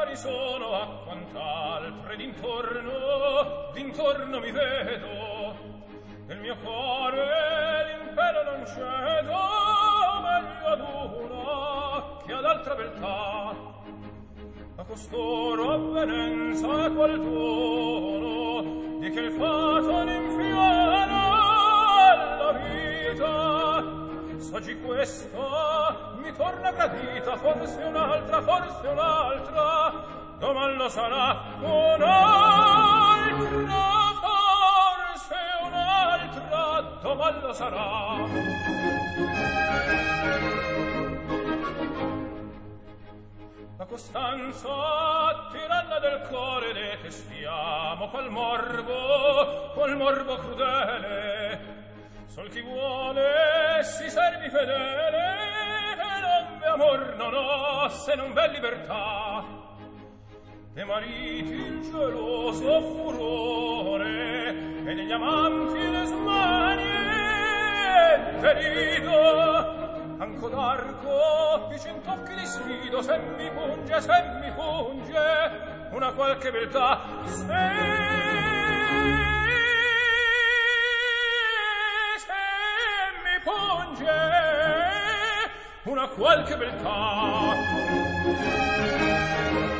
pari sono a quant'altre d'intorno mi vedo. Nel mio cuore l'impero non cedo, meglio ad una che ad altra beltà. A costoro avvenenza e qual dono di che il fato n'infiala alla vita. S'oggi questa mi torna gradita, forse un'altra, doman lo sarà un'altra, forse un'altra, doman lo sarà. La Costanza, tiranna del core, ne testiamo qual morbo crudele. Sol chi vuole si servi fedele, e non v'è amor non ho se non v'è libertà. De mariti il geloso furore, e degli amanti le smanie derido. Anco d'arco di cent'occhi li sfido, se mi punge una qualche beltà, se mi punge una qualche beltà.